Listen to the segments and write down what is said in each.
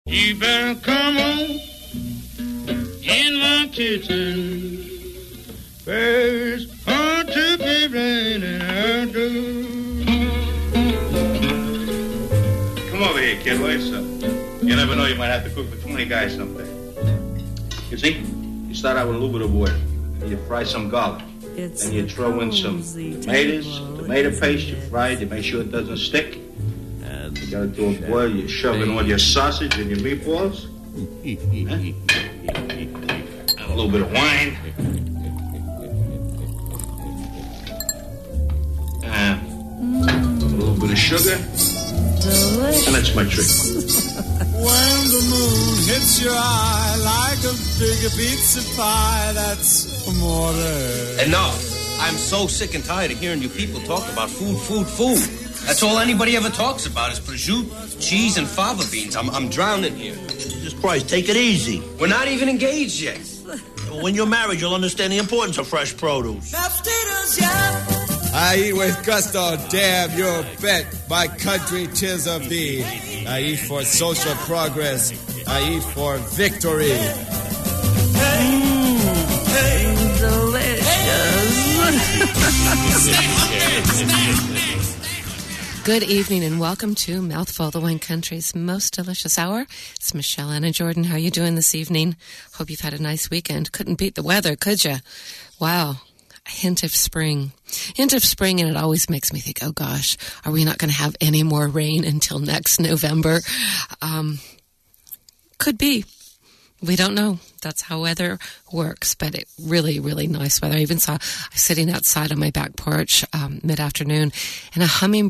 You better come on in my kitchen. First, ought to be raining out. Come over here, kid. What's up? You never know, you might have to cook for 20 guys someday. You see, you start out with a little bit of oil. You fry some garlic. Then you throw in some tomatoes, tomato paste. You fry it. You make sure it doesn't stick. You got to do a boil. You shove in all your sausage and your meatballs. And a little bit of wine. And a little bit of sugar. Delicious. And that's my trick. When the moon hits your eye like a big pizza pie, that's amore. Enough. I'm so sick and tired of hearing you people talk about food. That's all anybody ever talks about is prosciutto, cheese, and fava beans. I'm drowning here. Jesus Christ, take it easy. We're not even engaged yet. When you're married, you'll understand the importance of fresh produce. I eat with gusto, damn your bet. My country, 'tis of thee. I eat for social progress. I eat for victory. Good evening and welcome to Mouthful, the Wine Country's most delicious hour. It's Michelle Anna Jordan. How are you doing this evening? Hope you've had a nice weekend. Couldn't beat the weather, could you? Wow. A hint of spring. And it always makes me think, oh gosh, are we not going to have any more rain until next November? Could be. We don't know. That's how weather works, but it really, really nice weather. I even saw sitting outside on my back porch mid-afternoon, and a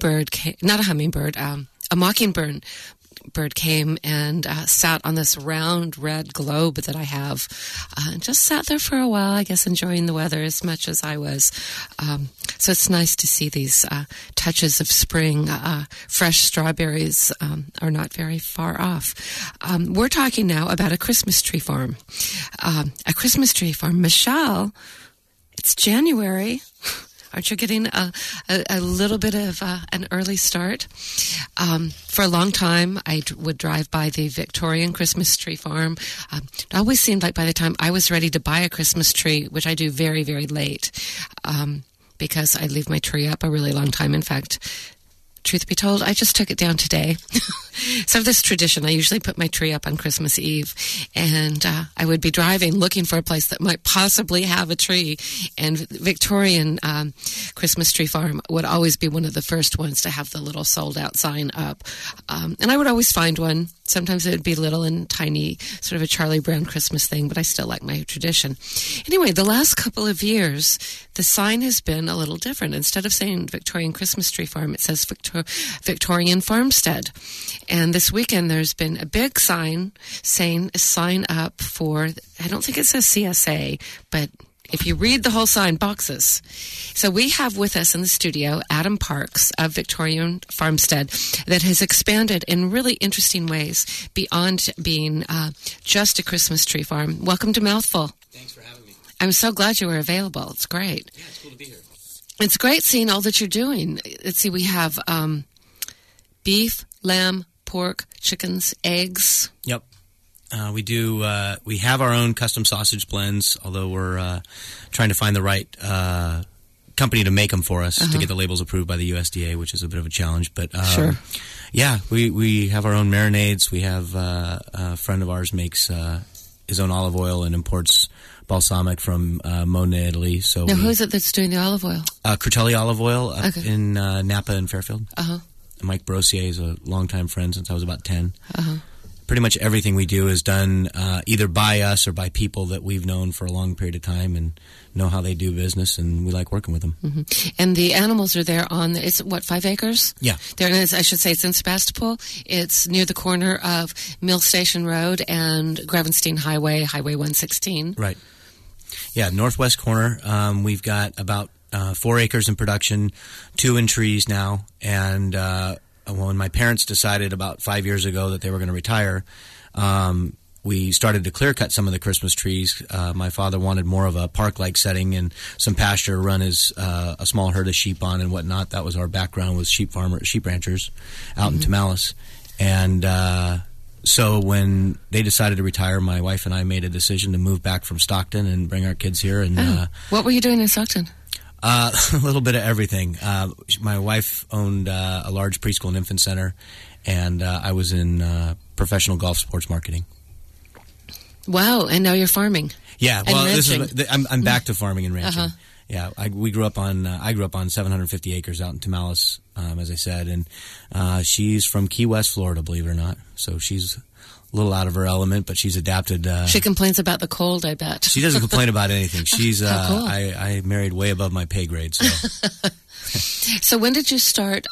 mockingbird came and sat on this round red globe that I have. Just sat there for a while, I guess, enjoying the weather as much as I was. So it's nice to see these touches of spring. Fresh strawberries are not very far off. We're talking now about a Christmas tree farm. A Christmas tree farm. Michelle, it's January. Aren't you getting a little bit of an early start? For a long time, I would drive by the Victorian Christmas tree farm. It always seemed like by the time I was ready to buy a Christmas tree, which I do very, very late, because I leave my tree up a really long time. In fact, truth be told, I just took it down today. So this tradition, I usually put my tree up on Christmas Eve, and I would be driving looking for a place that might possibly have a tree, and Victorian Christmas tree farm would always be one of the first ones to have the little sold out sign up. And I would always find one. Sometimes it would be little and tiny, sort of a Charlie Brown Christmas thing, but I still like my tradition. Anyway, the last couple of years, the sign has been a little different. Instead of saying Victorian Christmas tree farm, it says Victorian Farmstead. And this weekend, there's been a big sign saying sign up for, I don't think it says CSA, but if you read the whole sign, boxes. So we have with us in the studio Adam Parks of Victorian Farmstead that has expanded in really interesting ways beyond being just a Christmas tree farm. Welcome to Mouthful. Thanks for having me. I'm so glad you were available. It's great. Yeah, it's cool to be here. It's great seeing all that you're doing. Let's see, we have beef, lamb, pork, chickens, eggs. Yep. We do. We have our own custom sausage blends, although we're trying to find the right company to make them for us to get the labels approved by the USDA, which is a bit of a challenge. But sure. Yeah, we have our own marinades. We have a friend of ours makes his own olive oil and imports balsamic from Monet, Italy. So now, who is it that's doing the olive oil? Curtelli Olive Oil in Napa and Fairfield. Mike Brossier is a longtime friend since I was about 10. Pretty much everything we do is done either by us or by people that we've known for a long period of time and know how they do business, and we like working with them. And the animals are there on, it's what, 5 acres? Yeah. I should say it's in Sebastopol. It's near the corner of Mill Station Road and Gravenstein Highway, Highway 116. Right. Yeah, northwest corner. We've got about 4 acres in production, 2 in trees now, and when my parents decided about 5 years ago that they were going to retire, we started to clear cut some of the Christmas trees. My father wanted more of a park-like setting and some pasture to run his a small herd of sheep on and whatnot. That was our background, was sheep ranchers out in Tamales, and So when they decided to retire, my wife and I made a decision to move back from Stockton and bring our kids here. And what were you doing in Stockton? A little bit of everything. My wife owned a large preschool and infant center, and I was in professional golf sports marketing. Wow! And now you're farming. Yeah, well, ranching. I'm back to farming and ranching. Uh-huh. Yeah, I grew up on 750 acres out in Tamales, as I said, and she's from Key West, Florida, believe it or not. So she's a little out of her element, but she's adapted. She complains about the cold, I bet. She doesn't complain about anything. She's How cool. I married way above my pay grade. So, So when did you start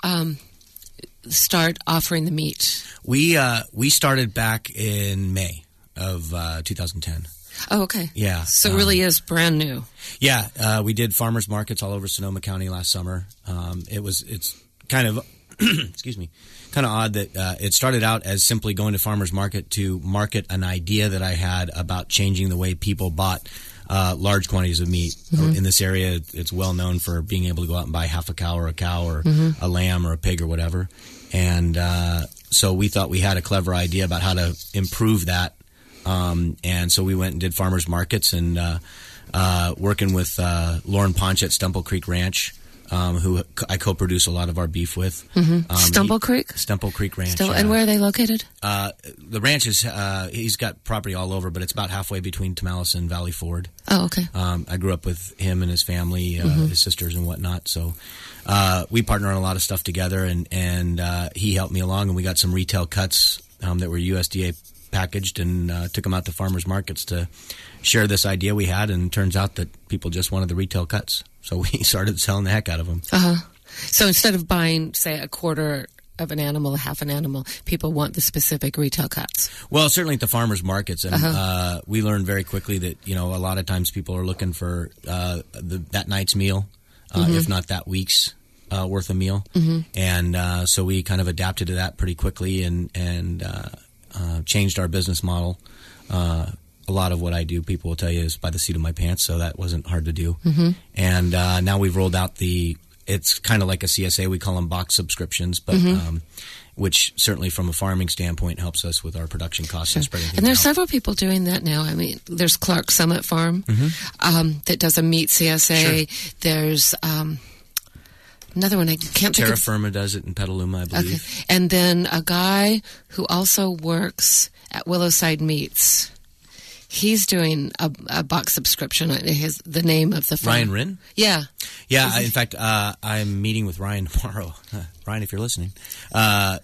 offering the meat? We started back in May of 2010. Oh, okay. Yeah. So it really is brand new. Yeah, we did farmers markets all over Sonoma County last summer. It's kind of excuse me, kind of odd that it started out as simply going to farmers market to market an idea that I had about changing the way people bought large quantities of meat. In this area, it's well known for being able to go out and buy half a cow or a lamb or a pig or whatever. And so we thought we had a clever idea about how to improve that. And so we went and did farmers markets and working with Lauren Ponch at Stemple Creek Ranch, who I co-produce a lot of our beef with. Stemple Creek? Stemple Creek Ranch. And where are they located? The ranch is, he's got property all over, but it's about halfway between Tamales and Valley Ford. Oh, okay. I grew up with him and his family, his sisters and whatnot. So we partner on a lot of stuff together, and he helped me along, and we got some retail cuts that were USDA packaged and took them out to farmers markets to share this idea we had, and it turns out that people just wanted the retail cuts. So we started selling the heck out of them. So instead of buying, say, a quarter of an animal, a half an animal, people want the specific retail cuts. Well, certainly at the farmers markets, and we learned very quickly that a lot of times people are looking for that night's meal, if not that week's worth of meal, and so we kind of adapted to that pretty quickly and changed our business model. A lot of what I do, people will tell you, is by the seat of my pants, so that wasn't hard to do. And now we've rolled out it's kind of like a CSA, we call them box subscriptions, but which certainly from a farming standpoint helps us with our production costs and spreading things And there's out. several people doing that now. I mean, there's Clark Summit Farm that does a meat CSA. Sure. There's another one I can't think of. Terra Firma does it in Petaluma, I believe. Okay. And then a guy who also works at Willowside Meats. He's doing a box subscription. The name of the farm. Ryan Wren? Yeah. Yeah, in fact, I'm meeting with Ryan tomorrow. Ryan, if you're listening. I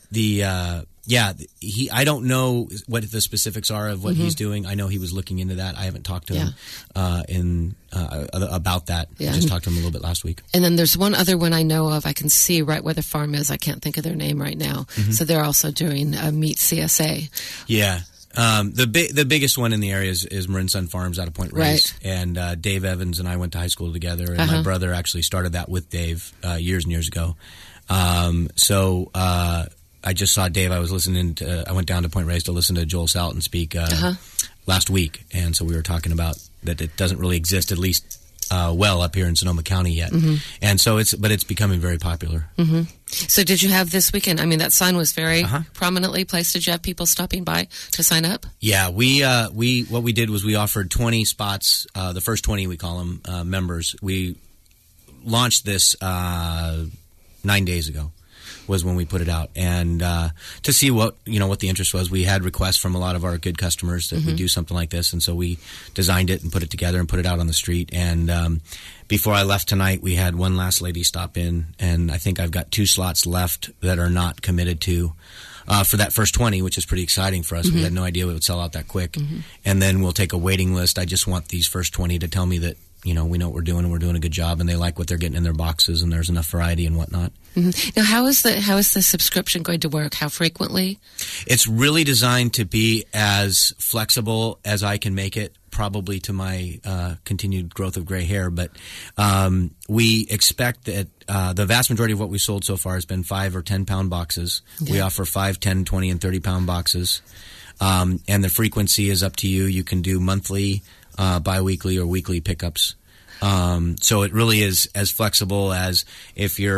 don't know what the specifics are of what he's doing. I know he was looking into that. I haven't talked to him about that. Yeah. I just talked to him a little bit last week. And then there's one other one I know of. I can see right where the farm is. I can't think of their name right now. So they're also doing a meat CSA. Yeah. The biggest one in the area is Marin Sun Farms out of Point Reyes. Right. And Dave Evans and I went to high school together, and my brother actually started that with Dave years and years ago. So I just saw Dave. I went down to Point Reyes to listen to Joel Salton speak last week, and so we were talking about that it doesn't really exist, at least well up here in Sonoma County yet. And so it's becoming very popular. So did you have this weekend? I mean, that sign was very prominently placed. Did you have people stopping by to sign up? Yeah, what we did was we offered 20 spots. The first 20, we call them members. We launched this 9 days ago. Was when we put it out, and to see what the interest was. We had requests from a lot of our good customers that we do something like this, and so we designed it and put it together and put it out on the street. And before I left tonight, we had one last lady stop in, and I think I've got 2 slots left that are not committed to for that first 20, which is pretty exciting for us. We had no idea it would sell out that quick, and then we'll take a waiting list. I just want these first 20 to tell me that we know what we're doing and we're doing a good job, and they like what they're getting in their boxes, and there's enough variety and whatnot. Now, how is the subscription going to work? How frequently? It's really designed to be as flexible as I can make it, probably to my continued growth of gray hair. But we expect that the vast majority of what we sold so far has been 5 or 10 pound boxes. Okay. We offer 5, 10, 20, and 30 pound boxes. And the frequency is up to you. You can do monthly, bi-weekly, or weekly pickups. So it really is as flexible as if you're a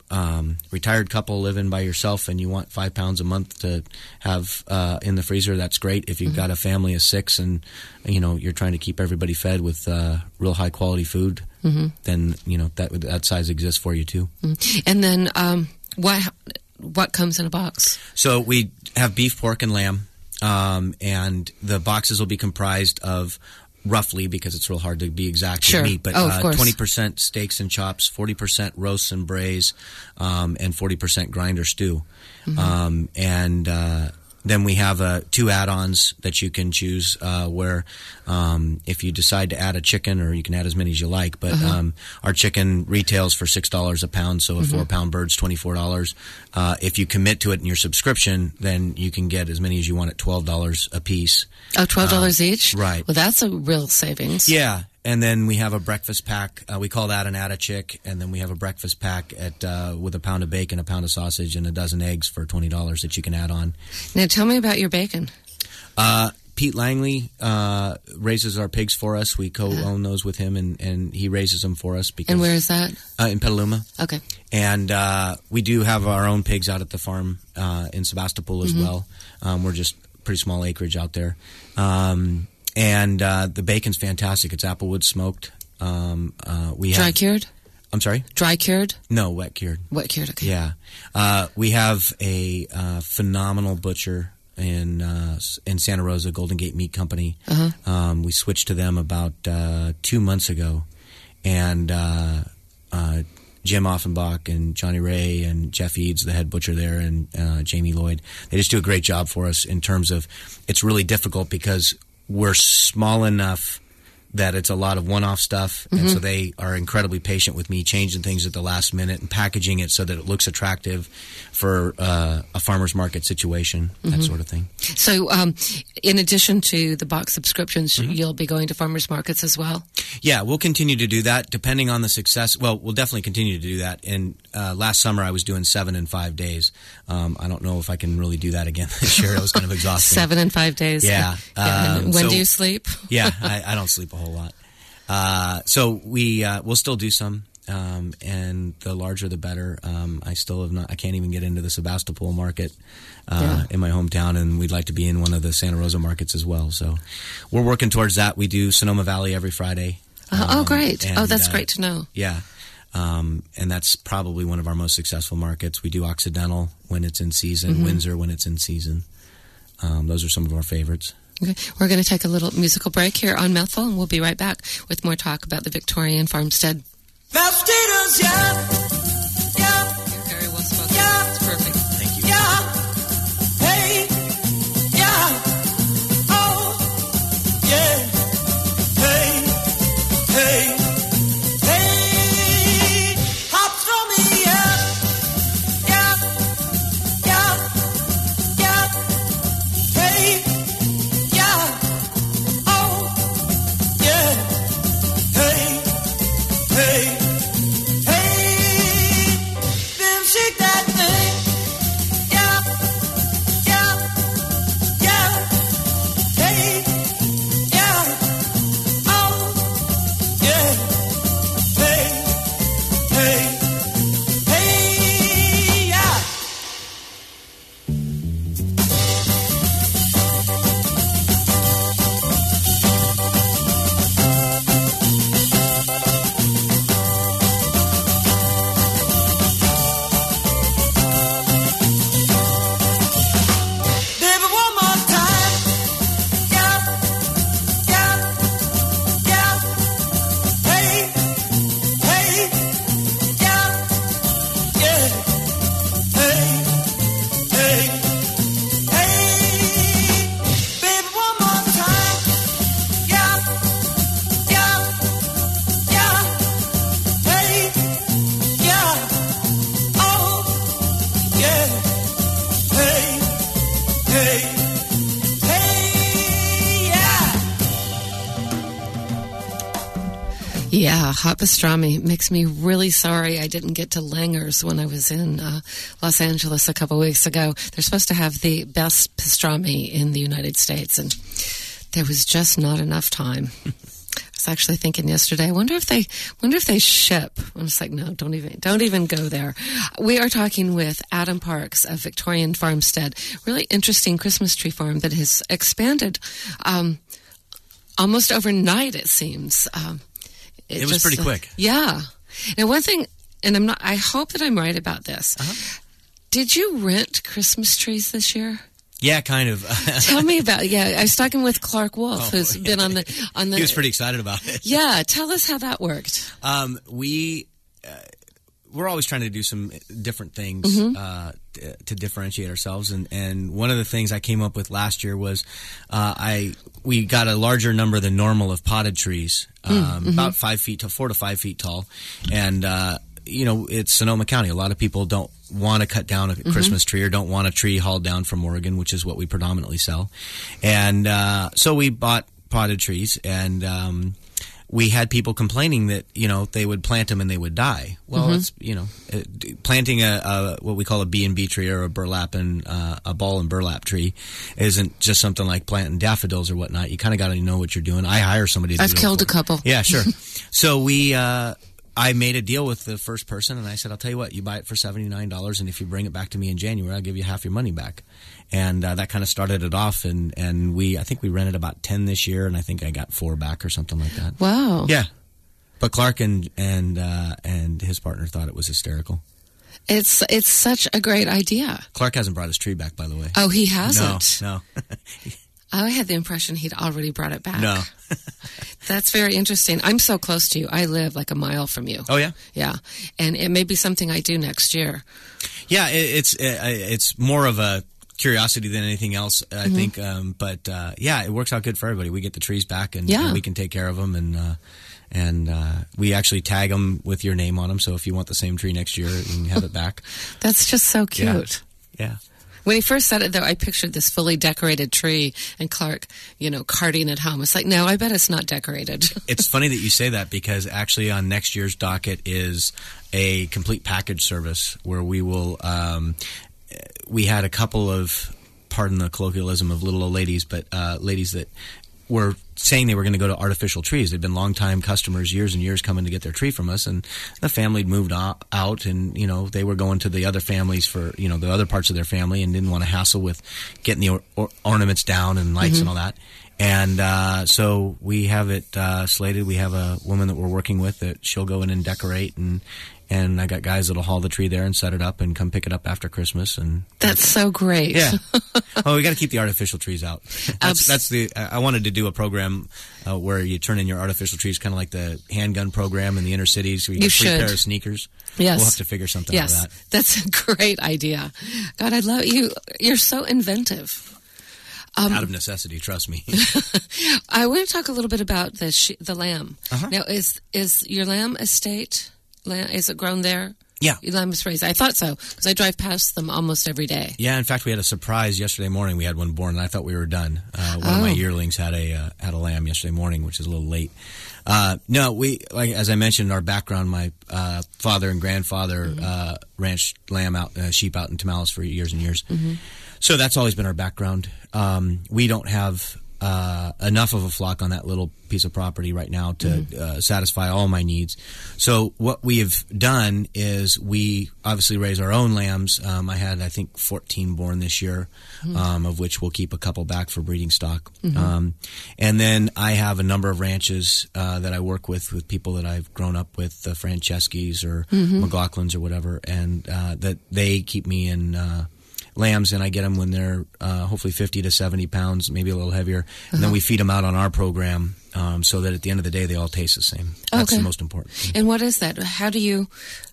retired couple living by yourself and you want 5 pounds a month to have in the freezer, that's great. If you've got a family of 6 and you're trying to keep everybody fed with real high quality food, then that size exists for you too. And then what comes in a box? So we have beef, pork, and lamb, and the boxes will be comprised of, roughly, because it's real hard to be exact with meat, but 20% steaks and chops, 40% roasts and braise, and 40% grind or stew. And then we have 2 add-ons that you can choose where if you decide to add a chicken, or you can add as many as you like, but our chicken retails for $6 a pound, so a 4-pound bird's $24. If you commit to it in your subscription, then you can get as many as you want at $12 a piece. Oh, $12 each? Right. Well, that's a real savings. Yeah. And then we have a breakfast pack. We call that an add-a-chick. And then we have a breakfast pack with a pound of bacon, a pound of sausage, and a dozen eggs for $20 that you can add on. Now, tell me about your bacon. Pete Langley raises our pigs for us. We co-own those with him, and he raises them for us. And where is that? In Petaluma. Okay. And we do have our own pigs out at the farm in Sebastopol as well. We're just pretty small acreage out there. And the bacon's fantastic. It's applewood smoked. Dry cured? I'm sorry? Dry cured? No, wet cured. Wet cured, okay. Yeah. We have a phenomenal butcher in Santa Rosa, Golden Gate Meat Company. We switched to them about 2 months ago. And Jim Offenbach and Johnny Ray and Jeff Eads, the head butcher there, and Jamie Lloyd, they just do a great job for us in terms of, it's really difficult because we're small enough that it's a lot of one-off stuff, and so they are incredibly patient with me, changing things at the last minute and packaging it so that it looks attractive for a farmer's market situation, that sort of thing. So in addition to the box subscriptions, you'll be going to farmers markets as well? Yeah, we'll continue to do that depending on the success. Well, we'll definitely continue to do that. And last summer I was doing 7 in 5 days. I don't know if I can really do that again this year. It was kind of exhausting. 7 in 5 days? Yeah. When do you sleep? Yeah, I don't sleep a whole lot. So we'll still do some. And the larger the better. I can't even get into the Sebastopol market in my hometown, and we'd like to be in one of the Santa Rosa markets as well. So we're working towards that. We do Sonoma Valley every Friday. Great. And, that's great to know. Yeah. And that's probably one of our most successful markets. We do Occidental when it's in season, Windsor when it's in season. Those are some of our favorites. Okay. We're going to take a little musical break here on Mouthful, and we'll be right back with more talk about the Victorian farmstead. Mashed potatoes, yeah. You're very well spoken. Yeah. It's perfect. Thank you. Yeah. Hey. Yeah. Oh. Yeah. Hey. Hey. Hey. Hops from me, yeah. Yeah. Yeah. Yeah. Hey. Yeah. Oh. Yeah. Hey. Hey. Shake that thing, yeah, yeah, yeah, hey, yeah, oh, yeah, hey, hey, hey, yeah. Yeah, hot pastrami makes me really sorry I didn't get to Langer's when I was in Los Angeles a couple weeks ago. They're supposed to have the best pastrami in the United States, and there was just not enough time. was actually thinking yesterday, I wonder if they ship. I'm just like, no, don't even go there. We are talking with Adam Parks of Victorian Farmstead. Really interesting Christmas tree farm that has expanded almost overnight, it seems. It was pretty quick. Yeah. Now, one thing, and I hope that I'm right about this. Uh-huh. Did you rent Christmas trees this year? Yeah, kind of. Tell me about. Yeah, I was talking with Clark Wolf, who's been on the. He was pretty excited about it. Yeah, tell us how that worked. We're always trying to do some different things to differentiate ourselves, and one of the things I came up with last year was we got a larger number than normal of potted trees, about 4 to 5 feet tall, and it's Sonoma County. A lot of people don't want to cut down a Christmas tree or don't want a tree hauled down from Oregon, which is what we predominantly sell. And so we bought potted trees, and we had people complaining that, they would plant them and they would die. Well, it's, planting a what we call a B&B tree or a burlap and a ball and burlap tree isn't just something like planting daffodils or whatnot. You kind of got to know what you're doing. I hire somebody to do it. I've killed a couple. Yeah, sure. So I made a deal with the first person, and I said, I'll tell you what, you buy it for $79, and if you bring it back to me in January, I'll give you half your money back. And that kind of started it off, and I think we rented about 10 this year, and I think I got 4 back or something like that. Wow. Yeah. But Clark and his partner thought it was hysterical. It's such a great idea. Clark hasn't brought his tree back, by the way. Oh, he hasn't? No. I had the impression he'd already brought it back. No. That's very interesting. I'm so close to you. I live like a mile from you. Oh, yeah? Yeah. And it may be something I do next year. Yeah, it's more of a curiosity than anything else, I think. But it works out good for everybody. We get the trees back, and we can take care of them, and we actually tag them with your name on them. So if you want the same tree next year, you can have it back. That's just so cute. Yeah. When he first said it, though, I pictured this fully decorated tree and Clark, carting it home. It's like, no, I bet it's not decorated. It's funny that you say that, because actually on next year's docket is a complete package service where we will we had a couple of, pardon the colloquialism of little old ladies, but ladies that were saying they were going to go to artificial trees. They'd been long-time customers, years and years, coming to get their tree from us, and the family had moved out, and they were going to the other families for the other parts of their family, and didn't want to hassle with getting the ornaments down and lights and all that. And so we have it slated. We have a woman that we're working with that she'll go in and decorate, and I got guys that'll haul the tree there and set it up and come pick it up after Christmas. And that's so great. Yeah. Oh, we got to keep the artificial trees out. I wanted to do a program where you turn in your artificial trees, kind of like the handgun program in the inner cities. Where you get a free pair of sneakers. Yes. We'll have to figure something out of that. That's a great idea. God, I love you. You're so inventive. Out of necessity, trust me. I want to talk a little bit about the lamb. Now, is your lamb estate? Is it grown there? Yeah. Your lamb is raised. I thought so, because I drive past them almost every day. Yeah, in fact, we had a surprise yesterday morning. We had one born, and I thought we were done. One of my yearlings had a lamb yesterday morning, which is a little late. No, we, like as I mentioned in our background, my father and grandfather ranched sheep out in Tamales for years and years. So that's always been our background. We don't have enough of a flock on that little piece of property right now to satisfy all my needs. So what we have done is we obviously raise our own lambs. I had, I think, 14 born this year, of which we'll keep a couple back for breeding stock. And then I have a number of ranches that I work with people that I've grown up with, the Franceskis or McLaughlin's or whatever, and that they keep me in lambs, and I get them when they're hopefully 50 to 70 pounds, maybe a little heavier, and then we feed them out on our program so that at the end of the day they all taste the same. That's the most important thing. And what is that? How do you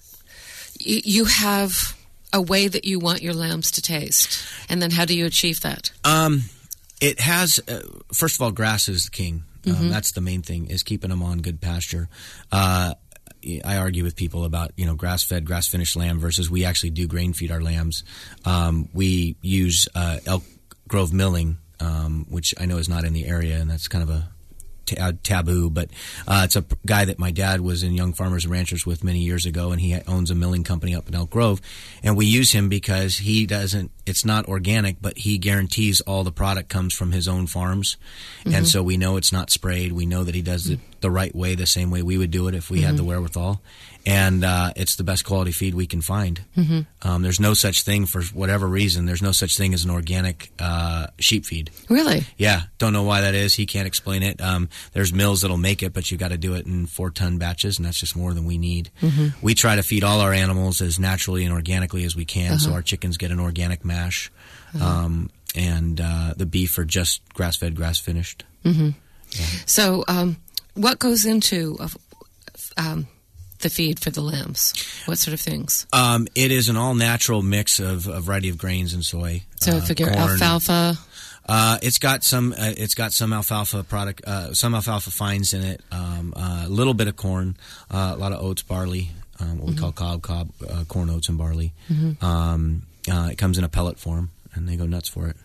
have a way that you want your lambs to taste, and then how do you achieve that? It has, first of all, grass is the king. That's the main thing, is keeping them on good pasture. I argue with people about, grass-fed, grass-finished lamb versus we actually do grain feed our lambs. We use Elk Grove milling, which I know is not in the area, and that's kind of a taboo, but it's a guy that my dad was in Young Farmers and Ranchers with many years ago, and he owns a milling company up in Elk Grove, and we use him because he doesn't it's not organic, but he guarantees all the product comes from his own farms. And so we know it's not sprayed. We know that he does it the right way, the same way we would do it if we had the wherewithal. And it's the best quality feed we can find. There's no such thing, for whatever reason, there's no such thing as an organic sheep feed. Really? Yeah, don't know why that is. He can't explain it. There's mills that'll make it, but you got to do it in 4-ton batches, and that's just more than we need. We try to feed all our animals as naturally and organically as we can, so our chickens get an organic mash, and the beef are just grass-fed, grass-finished. So what goes into the feed for the lambs? What sort of things? It is an all-natural mix of a variety of grains and soy. So I figure corn. Alfalfa. It's got some alfalfa product, some alfalfa fines in it. A little bit of corn, a lot of oats, barley, what we call cob, corn, oats, and barley. It comes in a pellet form, and they go nuts for it.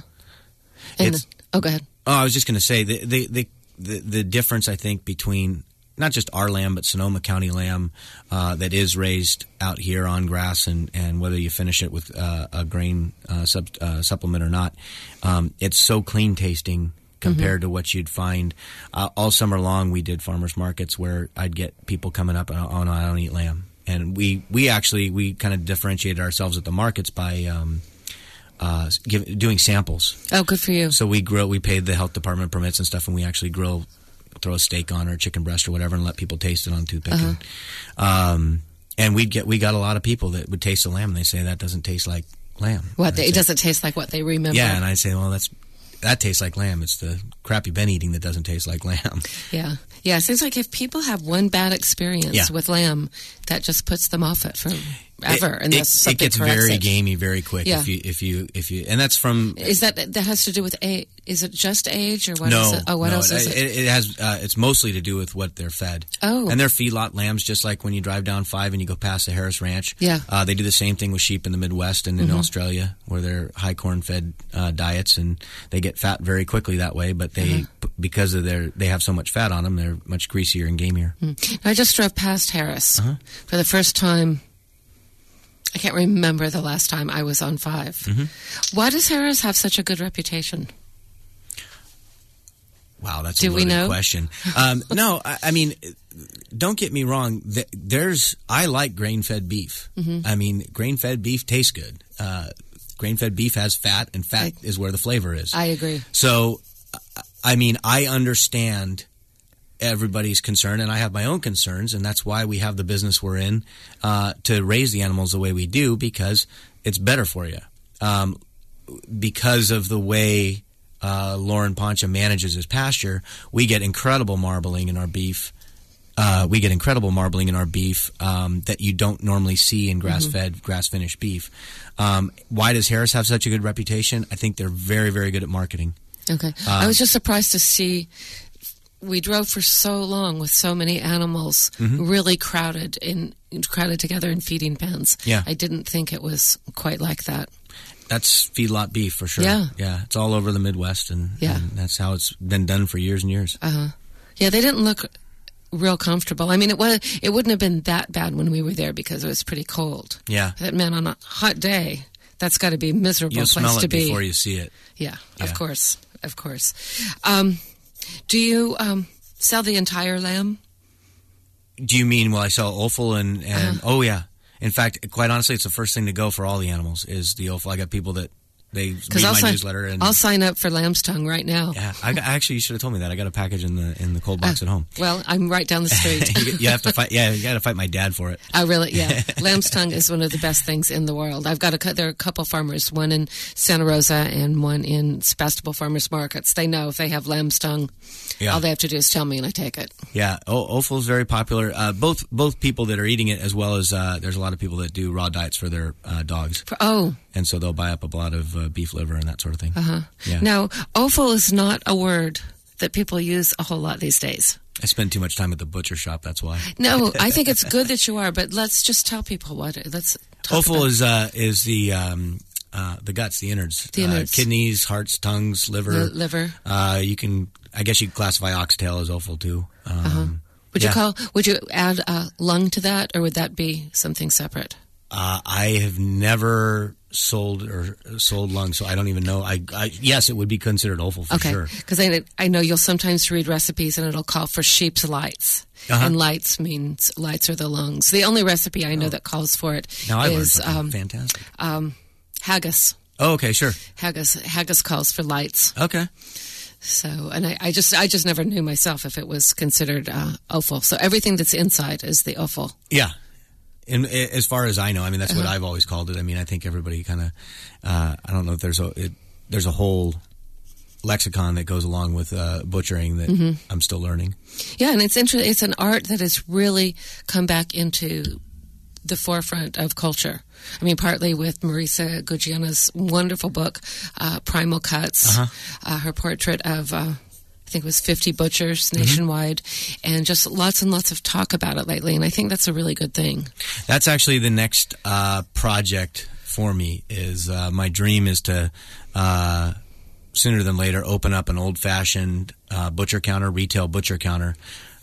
Go ahead. Oh, I was just going to say the difference, I think, between not just our lamb, but Sonoma County lamb that is raised out here on grass, and whether you finish it with a grain supplement or not, it's so clean tasting compared to what you'd find. All summer long, we did farmers markets where I'd get people coming up and, oh, no, I don't eat lamb. And we kind of differentiated ourselves at the markets by doing samples. Oh, good for you. So we paid the health department permits and stuff, and we actually throw a steak on or a chicken breast or whatever and let people taste it on toothpick. And we got a lot of people that would taste the lamb and they say that doesn't taste like lamb. It doesn't taste like what they remember. Yeah, and I say, well, that tastes like lamb. It's the crap you've been eating that doesn't taste like lamb. Yeah. Yeah, it seems like if people have one bad experience with lamb, that just puts them off it forever. It gets very gamey very quick. Yeah. If you, and that's from. Is that has to do with age? Is it just age, or what is it? Oh, what else is it? It has. It's mostly to do with what they're fed. Oh, and they're feedlot lambs, just like when you drive down 5 and you go past the Harris Ranch. Yeah, they do the same thing with sheep in the Midwest and in Australia, where they're high corn-fed diets, and they get fat very quickly that way. But they, because of they have so much fat on them, they're much greasier and gamier. I just drove past Harris for the first time. I can't remember the last time I was on 5. Why does Harris have such a good reputation? Wow, that's a loaded question. No, I mean, don't get me wrong. I like grain-fed beef. I mean, grain-fed beef tastes good. Grain-fed beef has fat, and fat is where the flavor is. I agree. So, I mean, I understand everybody's concern, and I have my own concerns, and that's why we have the business we're in, to raise the animals the way we do, because it's better for you. Because of the way Lauren Poncha manages his pasture, we get incredible marbling in our beef. That you don't normally see in grass-fed, grass-finished beef. Why does Harris have such a good reputation? I think they're very, very good at marketing. Okay. I was just surprised to see we drove for so long with so many animals really crowded together in feeding pens. Yeah. I didn't think it was quite like that. That's feedlot beef for sure. Yeah. Yeah. It's all over the Midwest, and that's how it's been done for years and years. Yeah, they didn't look real comfortable. I mean, it wouldn't have been that bad when we were there because it was pretty cold. Yeah. That meant on a hot day, that's got to be a miserable You'll place smell to it be. before you see it. Yeah, of course. Do you sell the entire lamb? Do you mean, I sell offal and oh yeah. In fact, quite honestly, it's the first thing to go for all the animals is the offal. I got people that they read my newsletter. And I'll sign up for lamb's tongue right now. Yeah, actually, you should have told me that. I got a package in the cold box at home. Well, I'm right down the street. You have to fight. Yeah, you got to fight my dad for it. Oh, really? Yeah. Lamb's tongue is one of the best things in the world. There are a couple farmers, one in Santa Rosa and one in Sebastopol Farmers Markets. They know if they have lamb's tongue, all they have to do is tell me and I take it. Yeah, offal is very popular. Both people that are eating it, as well as there's a lot of people that do raw diets for their dogs. And so they'll buy up a lot of beef liver and that sort of thing. Yeah. Now, offal is not a word that people use a whole lot these days. I spend too much time at the butcher shop, that's why. No, I think it's good that you are, but let's just tell people what it is. Offal is the guts, the innards. The innards. Kidneys, hearts, tongues, liver. Liver. You can classify oxtail as offal too. Would you add a lung to that, or would that be something separate? I have never sold lungs, so I don't even know. Yes, it would be considered offal for sure. Because I know you'll sometimes read recipes and it'll call for sheep's lights. And lights means lights are the lungs. The only recipe I know that calls for it is fantastic. Haggis. Oh, okay, sure. Haggis calls for lights. Okay. So, and I just never knew myself if it was considered offal. So everything that's inside is the offal. Yeah. And as far as I know, I mean, that's what I've always called it. I mean, I think everybody kind of, I don't know if there's a whole lexicon that goes along with butchering that I'm still learning. Yeah, and it's interesting. It's an art that has really come back into the forefront of culture. I mean, partly with Marisa Guggiana's wonderful book, Primal Cuts, her portrait of, I think it was 50 butchers nationwide, and just lots and lots of talk about it lately, and I think that's a really good thing. That's actually the next project for me. Is my dream is to sooner than later open up an old-fashioned butcher counter, retail butcher counter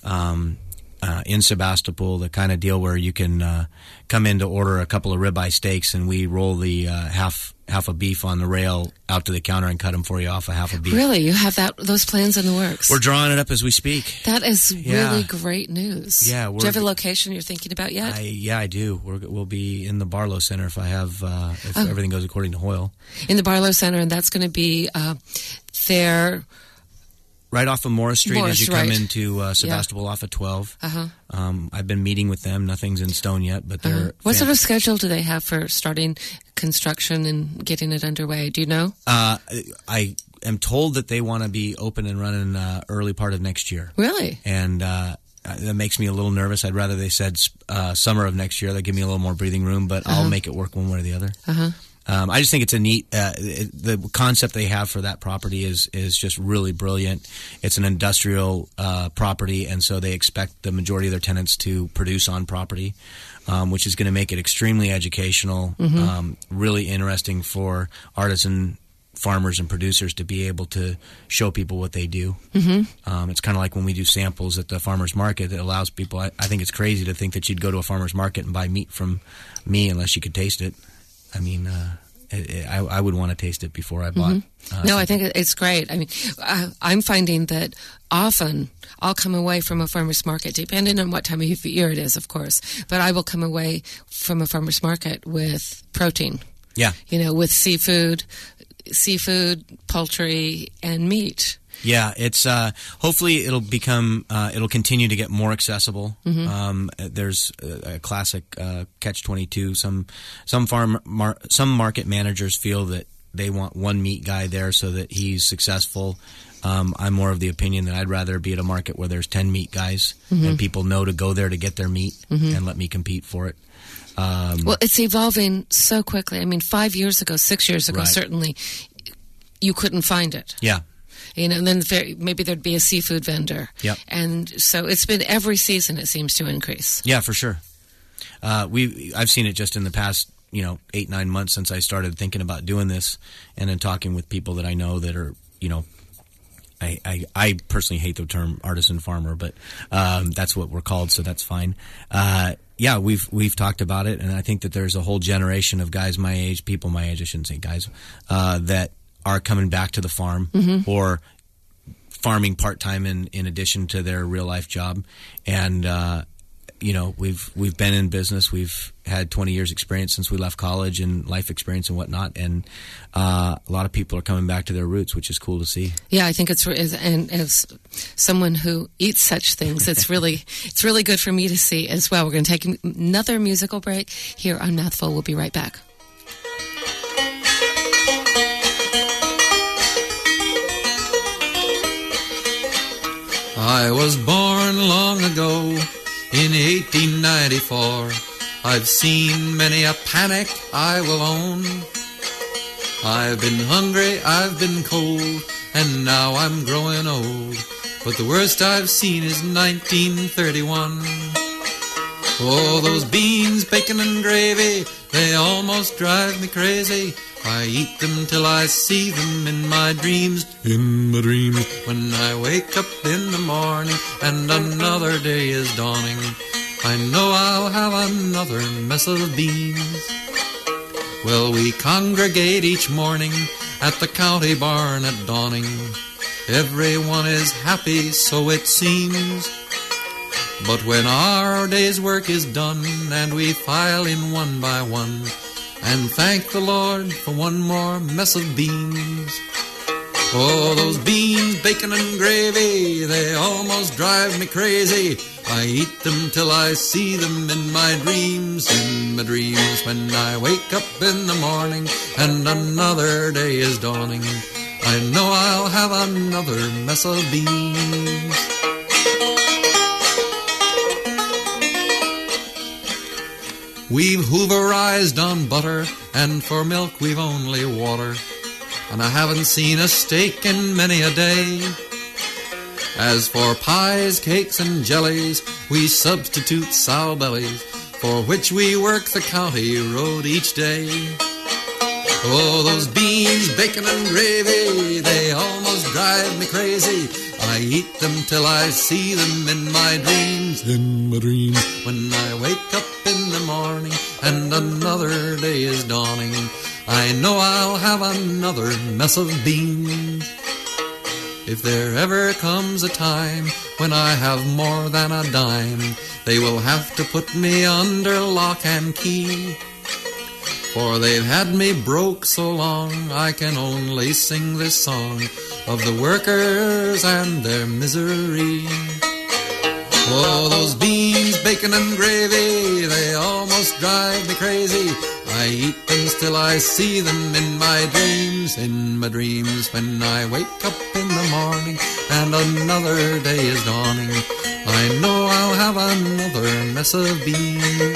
in Sebastopol, the kind of deal where you can come in to order a couple of ribeye steaks and we roll the half a beef on the rail out to the counter and cut them for you off a half a beef. Really? You have those plans in the works? We're drawing it up as we speak. That is really great news. Yeah. Do you have a location you're thinking about yet? I do. We'll be in the Barlow Center if everything goes according to Hoyle. In the Barlow Center, and that's going to be there... Right off of Morris Street as you come into Sebastopol off of 12. I've been meeting with them. Nothing's in stone yet, but they're... What sort of schedule do they have for starting construction and getting it underway? Do you know? I am told that they want to be open and running early part of next year. Really? And that makes me a little nervous. I'd rather they said summer of next year. That give me a little more breathing room, but I'll make it work one way or the other. I just think it's a neat. The concept they have for that property is just really brilliant. It's an industrial property, and so they expect the majority of their tenants to produce on property, which is going to make it extremely educational, really interesting for artisan farmers and producers to be able to show people what they do. It's kind of like when we do samples at the farmers market that allows people. I think it's crazy to think that you'd go to a farmers market and buy meat from me unless you could taste it. I mean, I would want to taste it before I bought. No, I think it's great. I mean, I'm finding that often I'll come away from a farmer's market, depending on what time of year it is, of course, but I will come away from a farmer's market with protein. Yeah. With seafood, poultry, and meat. Yeah, it's hopefully it'll continue to get more accessible. There's a classic catch-22. Some market managers feel that they want one meat guy there so that he's successful. I'm more of the opinion that I'd rather be at a market where there's 10 meat guys and people know to go there to get their meat and let me compete for it. Well, it's evolving so quickly. I mean, 5 years ago, 6 years ago, certainly, you couldn't find it. Yeah. And then maybe there'd be a seafood vendor. Yep. And so it's been every season it seems to increase. Yeah, for sure. I've seen it just in the past, 8-9 months since I started thinking about doing this, and then talking with people that I know that are, I personally hate the term artisan farmer, but that's what we're called, so that's fine. Yeah, we've talked about it, and I think that there's a whole generation of guys my age, people my age, I shouldn't say guys, that are coming back to the farm or farming part-time in addition to their real-life job. And, we've been in business. We've had 20 years experience since we left college and life experience and whatnot. And a lot of people are coming back to their roots, which is cool to see. Yeah, I think and as someone who eats such things, it's really good for me to see as well. We're going to take another musical break here on Mouthful. We'll be right back. I was born long ago in 1894. I've seen many a panic, I will own. I've been hungry, I've been cold, and now I'm growing old. But the worst I've seen is 1931. Oh, those beans, bacon and gravy, they almost drive me crazy. I eat them till I see them in my dreams. When I wake up in the morning and another day is dawning, I know I'll have another mess of beans. Well, we congregate each morning at the county barn at dawning. Everyone is happy, so it seems. But when our day's work is done and we file in one by one and thank the Lord for one more mess of beans. Oh, those beans, bacon and gravy, they almost drive me crazy. I eat them till I see them in my dreams when I wake up in the morning and another day is dawning. I know I'll have another mess of beans. We've hooverized on butter, and for milk we've only water, and I haven't seen a steak in many a day. As for pies, cakes, and jellies, we substitute sow bellies, for which we work the county road each day. Oh, those beans, bacon, and gravy, they almost drive me crazy. I eat them till I see them in my dreams when I wake up in the morning and another day is dawning. I know I'll have another mess of beans. If there ever comes a time when I have more than a dime, they will have to put me under lock and key. For they've had me broke so long, I can only sing this song of the workers and their misery. Oh, those beans, bacon, and gravy, they almost drive me crazy. I eat them till I see them in my dreams when I wake up in the morning and another day is dawning. I know I'll have another mess of beans.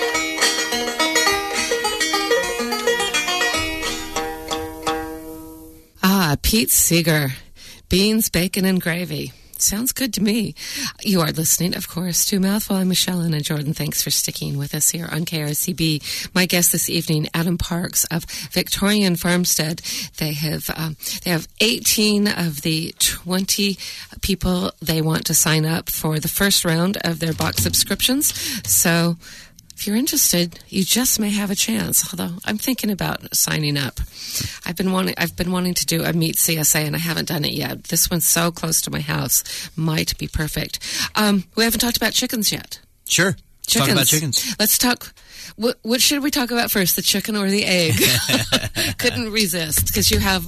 Pete Seeger, beans, bacon, and gravy. Sounds good to me. You are listening, of course, to Mouthful. I'm Michelle and Jordan. Thanks for sticking with us here on KRCB. My guest this evening, Adam Parks of Victorian Farmstead. They have 18 of the 20 people they want to sign up for the first round of their box subscriptions. So if you're interested, you just may have a chance. Although I'm thinking about signing up. I've been wanting to do a meat CSA and I haven't done it yet. This one's so close to my house, might be perfect. We haven't talked about chickens yet. Sure. Let's talk about chickens. Let's talk. What should we talk about first, the chicken or the egg? Couldn't resist because you have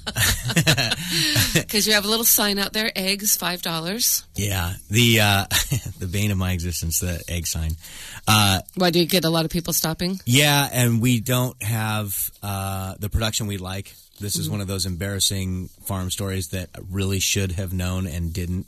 a little sign out there. Eggs, $5. Yeah, the bane of my existence, the egg sign. Why do you get a lot of people stopping? Yeah, and we don't have the production we like. This is one of those embarrassing farm stories that really should have known and didn't.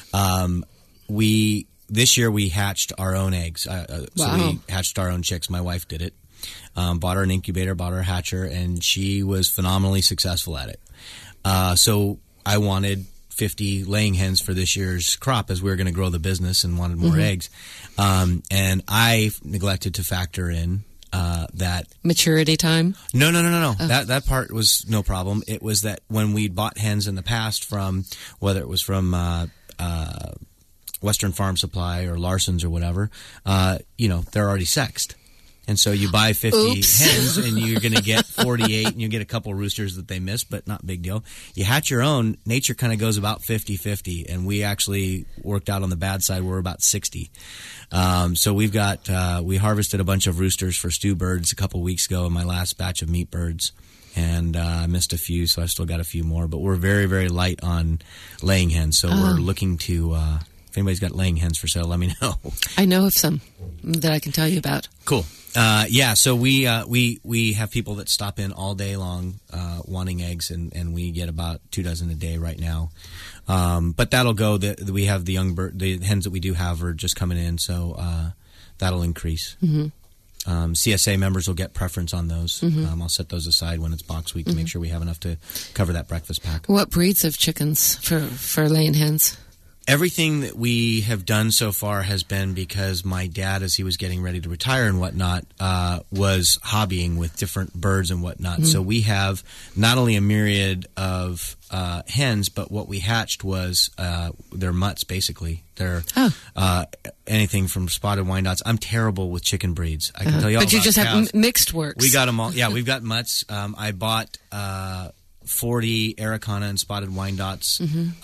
This year we hatched our own eggs. So we hatched our own chicks. My wife did it. Bought her an incubator, bought her a hatcher, and she was phenomenally successful at it. So I wanted 50 laying hens for this year's crop as we were going to grow the business and wanted more eggs. And I neglected to factor in that maturity time. No. Oh. That part was no problem. It was that when we bought hens in the past from, whether it was from Western Farm Supply or Larson's or whatever, they're already sexed. And so you buy 50 hens and you're going to get 48 and you get a couple roosters that they miss, but not a big deal. You hatch your own, nature kind of goes about 50-50, and we actually worked out on the bad side. We're about 60. So we've got, we harvested a bunch of roosters for stew birds a couple weeks ago in my last batch of meat birds. And I missed a few, so I've still got a few more. But we're very, very light on laying hens, so we're looking to... if anybody's got laying hens for sale, let me know. I know of some that I can tell you about. Cool. So we have people that stop in all day long wanting eggs, and we get about 2 dozen a day right now. But that'll go. We have the hens that we do have are just coming in, so that'll increase. Mm-hmm. CSA members will get preference on those. Mm-hmm. I'll set those aside when it's box week to make sure we have enough to cover that breakfast pack. What breeds of chickens for laying hens? Everything that we have done so far has been because my dad, as he was getting ready to retire and whatnot, was hobbying with different birds and whatnot. Mm-hmm. So we have not only a myriad of hens, but what we hatched was they're mutts, basically. They're anything from spotted Wyandottes. I'm terrible with chicken breeds. I can tell you all But you about just cows. have mixed works. We got them all. Yeah, we've got mutts. I bought 40 Araucana and spotted Wyandottes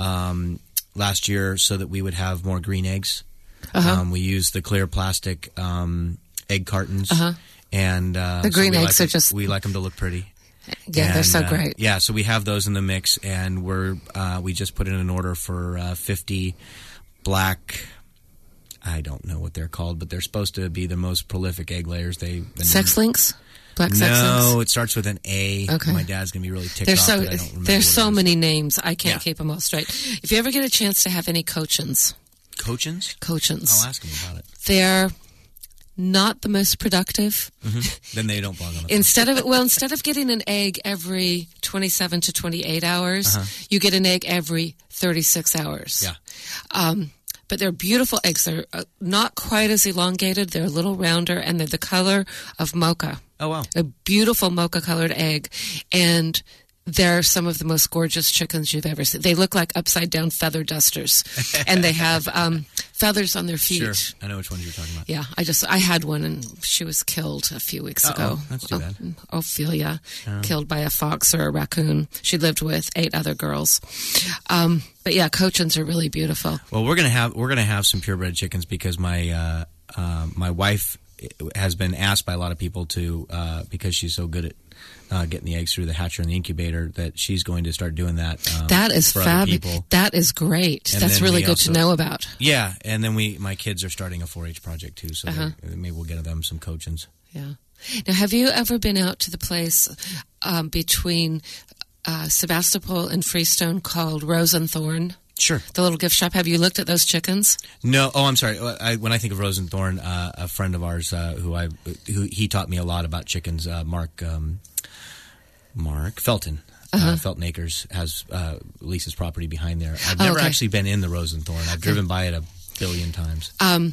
last year so that we would have more green eggs. We use the clear plastic egg cartons. And the green eggs are just... We like them to look pretty. Yeah, they're so great. Yeah, so we have those in the mix, and we just put in an order for 50 black... I don't know what they're called, but they're supposed to be the most prolific egg layers. Sex links? Black sex links? No, it starts with an A. Okay. My dad's going to be really ticked off that I don't remember. There's so many names. I can't keep them all straight. If you ever get a chance to have any cochins. Cochins? Cochins. I'll ask them about it. They're not the most productive. Then they don't belong on the instead of getting an egg every 27 to 28 hours, you get an egg every 36 hours. Yeah. But they're beautiful eggs. They're not quite as elongated. They're a little rounder, and they're the color of mocha. Oh, wow. A beautiful mocha-colored egg. And they're some of the most gorgeous chickens you've ever seen. They look like upside-down feather dusters. And they have feathers on their feet. Sure. I know which ones you're talking about. Yeah. I had one, and she was killed a few weeks ago. That's too bad. Ophelia, killed by a fox or a raccoon. She lived with 8 other girls. But yeah, cochins are really beautiful. Well, we're gonna have some purebred chickens because my wife has been asked by a lot of people to because she's so good at getting the eggs through the hatcher and the incubator that she's going to start doing that. That is fabulous. That is great. And that's really good to know about. Yeah, and then my kids are starting a 4-H project too, so maybe we'll get them some cochins. Yeah. Now, have you ever been out to the place between Sebastopol and Freestone called Rose and Thorn? Sure. The little gift shop. Have you looked at those chickens? No. Oh, I'm sorry. When I think of Rose and Thorn, a friend of ours who he taught me a lot about chickens, Mark Felton. Felton Acres has leases property behind there. I've never actually been in the Rose and Thorn. I've driven by it a billion times.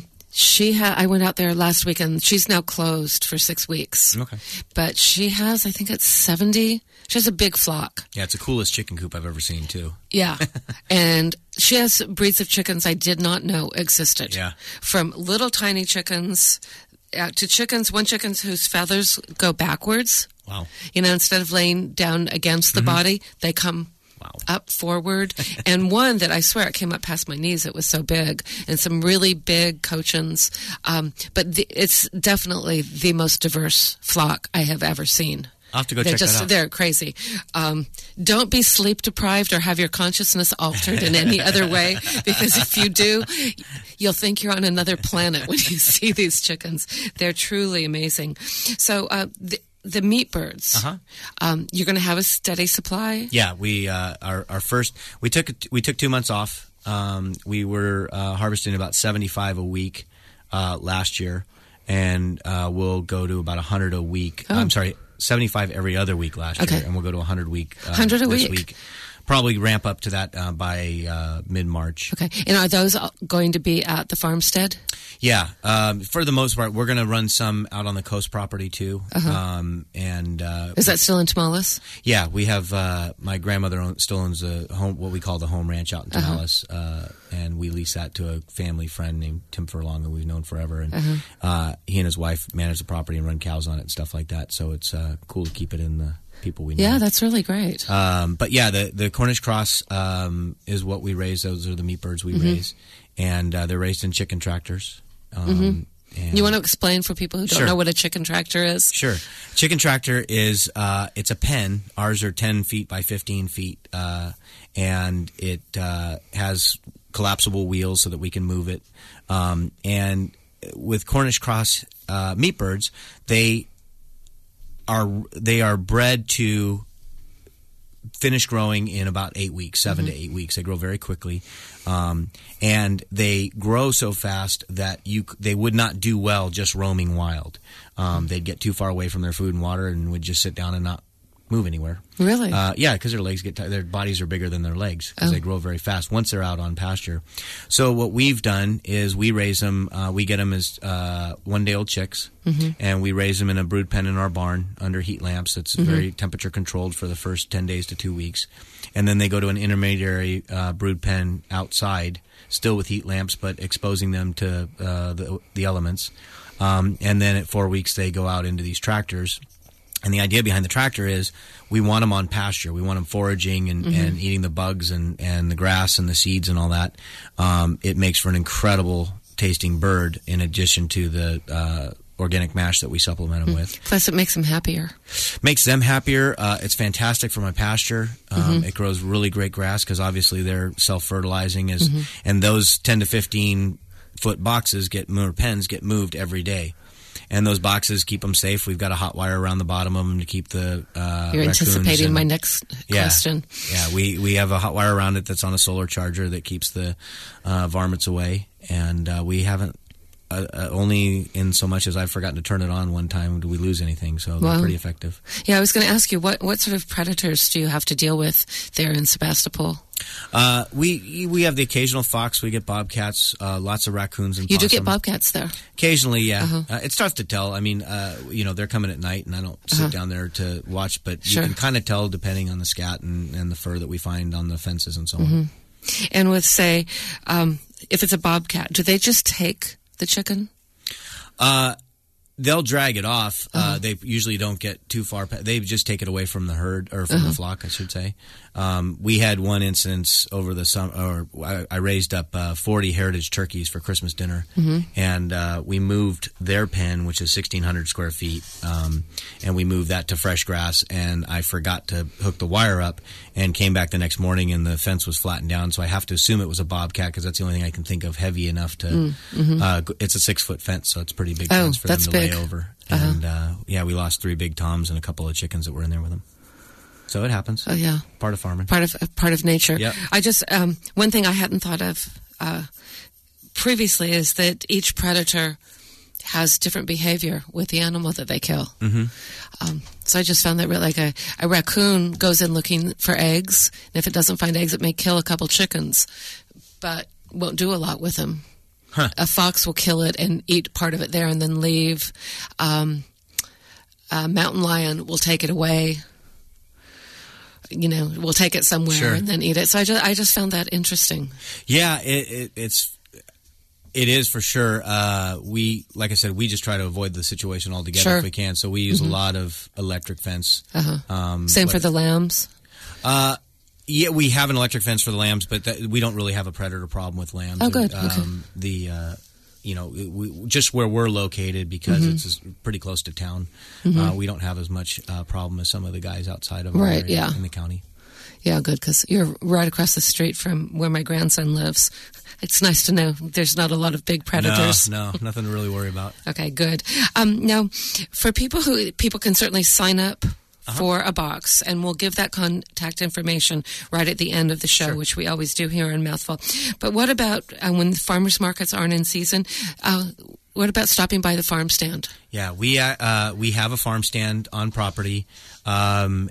I went out there last week, and she's now closed for 6 weeks. Okay. But she has, I think it's 70. She has a big flock. Yeah, it's the coolest chicken coop I've ever seen, too. Yeah. And she has breeds of chickens I did not know existed. Yeah. From little tiny chickens to one chickens whose feathers go backwards. Wow. Instead of laying down against the body, they come up forward. And one that I swear it came up past my knees. It was so big. And some really big cochins. But it's definitely the most diverse flock I have ever seen. I'll have to go check that out. They're crazy. Don't be sleep deprived or have your consciousness altered in any other way, because if you do, you'll think you're on another planet when you see these chickens. They're truly amazing. So the meat birds, you're going to have a steady supply? Yeah, we our first we took 2 months off. We were harvesting about 75 a week last year, and we'll go to about 100 a week. I'm sorry. 75 every other week last year, and we'll go to 100 a week 100 a this week. week. Probably ramp up to that by mid-March. Okay. And are those going to be at the farmstead? Yeah. For the most part, we're going to run some out on the coast property, too. Is that still in Tamales? Yeah. We have my grandmother still owns a home, what we call the home ranch out in Tamales, and we lease that to a family friend named Tim Furlong, who we've known forever. And he and his wife manage the property and run cows on it and stuff like that. So it's cool to keep it in the people we know. Yeah, that's really great. But yeah, the Cornish Cross is what we raise. Those are the meat birds we raise, and they're raised in chicken tractors. And you want to explain for people who don't know what a chicken tractor is? Sure. Chicken tractor is it's a pen. Ours are 10 feet by 15 feet, and it has collapsible wheels so that we can move it. And with Cornish Cross meat birds, they are bred to finish growing in about 8 weeks, 7 to 8 weeks. They grow very quickly, and they grow so fast that they would not do well just roaming wild. They'd get too far away from their food and water and would just sit down and not move anywhere. Really? Yeah, because their legs get tired. Their bodies are bigger than their legs because they grow very fast once they're out on pasture. So what we've done is we raise them. We get them as 1-day-old chicks, and we raise them in a brood pen in our barn under heat lamps. It's very temperature controlled for the first 10 days to 2 weeks, and then they go to an intermediary brood pen outside, still with heat lamps, but exposing them to the elements. And then at 4 weeks, they go out into these tractors. And the idea behind the tractor is we want them on pasture. We want them foraging and eating the bugs and the grass and the seeds and all that. It makes for an incredible tasting bird in addition to the organic mash that we supplement them with. Plus, it makes them happier. Makes them happier. It's fantastic for my pasture. It grows really great grass because obviously they're self-fertilizing. And those 10 to 15-foot boxes pens get moved every day. And those boxes keep them safe. We've got a hot wire around the bottom of them to keep the You're anticipating my next question. Yeah, we have a hot wire around it that's on a solar charger that keeps the varmints away. And we haven't, only in so much as I've forgotten to turn it on one time, do we lose anything. So they're pretty effective. Yeah, I was going to ask you, what sort of predators do you have to deal with there in Sebastopol? We have the occasional fox. We get bobcats, lots of raccoons and You possum. do get bobcats there? Occasionally, yeah. It's tough to tell. I mean, they're coming at night, and I don't sit down there to watch, but you can kind of tell depending on the scat and the fur that we find on the fences and so on. And with, say, if it's a bobcat, do they just take the chicken? They'll drag it off. They usually don't get too far. They just take it away from the herd, or from the flock, I should say. We had one instance over the summer. I raised up 40 heritage turkeys for Christmas dinner, and we moved their pen, which is 1,600 square feet, and we moved that to fresh grass. And I forgot to hook the wire up, and came back the next morning, and the fence was flattened down. So I have to assume it was a bobcat because that's the only thing I can think of heavy enough to. It's a 6-foot fence, so it's a pretty big fence for them to lay over. And we lost 3 big toms and a couple of chickens that were in there with them. So it happens. Oh yeah, part of farming, part of nature. Yep. I just one thing I hadn't thought of previously is that each predator has different behavior with the animal that they kill. So I just found that like a raccoon goes in looking for eggs, and if it doesn't find eggs, it may kill a couple chickens, but won't do a lot with them. A fox will kill it and eat part of it there and then leave. A mountain lion will take it away. We'll take it somewhere and then eat it. So I just found that interesting. Yeah, it is for sure. Like I said, we just try to avoid the situation altogether if we can. So we use a lot of electric fence. Same for the lambs? Yeah, we have an electric fence for the lambs, but we don't really have a predator problem with lambs. Oh, good. Just where we're located, because it's pretty close to town, we don't have as much problem as some of the guys outside of our area in the county. Yeah, good, because you're right across the street from where my grandson lives. It's nice to know there's not a lot of big predators. No, nothing to really worry about. Okay, good. Now, for people can certainly sign up for a box, and we'll give that contact information right at the end of the show, which we always do here in Mouthful. But what about when the farmers markets aren't in season? What about stopping by the farm stand? Yeah, we have a farm stand on property, and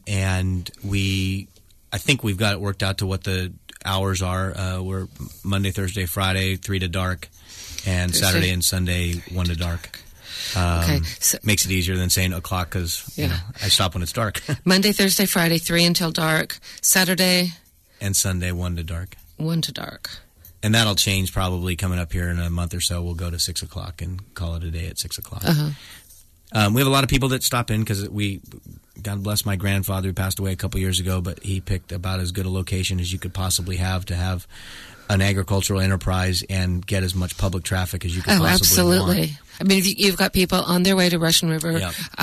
I think we've got it worked out to what the hours are. We're Monday, Thursday, Friday, 3 to dark, and Saturday and Sunday, 1 to dark. So makes it easier than saying o'clock because I stop when it's dark. Monday, Thursday, Friday, 3 until dark. Saturday and Sunday, 1 to dark. 1 to dark. And that'll change probably coming up here in a month or so. We'll go to 6 o'clock and call it a day at 6 o'clock. We have a lot of people that stop in because God bless my grandfather who passed away a couple years ago, but he picked about as good a location as you could possibly have to have an agricultural enterprise and get as much public traffic as you could possibly want. I mean, you've got people on their way to Russian River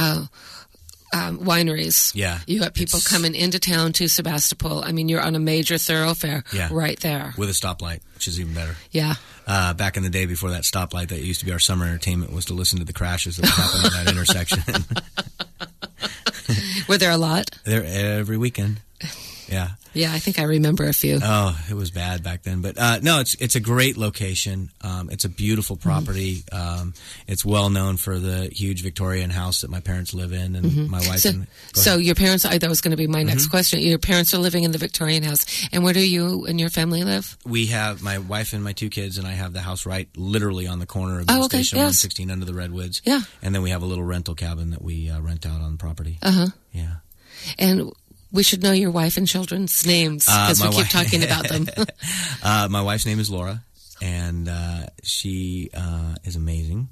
wineries. Yeah. You got people coming into town to Sebastopol. I mean, you're on a major thoroughfare right there. With a stoplight, which is even better. Yeah. Back in the day before that stoplight, that used to be our summer entertainment, was to listen to the crashes that happened at that intersection. Were there a lot? There every weekend. Yeah. Yeah, I think I remember a few. Oh, it was bad back then. But no, it's a great location. It's a beautiful property. It's well known for the huge Victorian house that my parents live in, and my wife. So your parents, that was going to be my next question. Your parents are living in the Victorian house. And where do you and your family live? We have my wife and my 2 kids, and I have the house right literally on the corner of the station, 116 under the Redwoods. Yeah. And then we have a little rental cabin that we rent out on the property. Yeah. And we should know your wife and children's names because we keep talking about them. My wife's name is Laura, and she is amazing.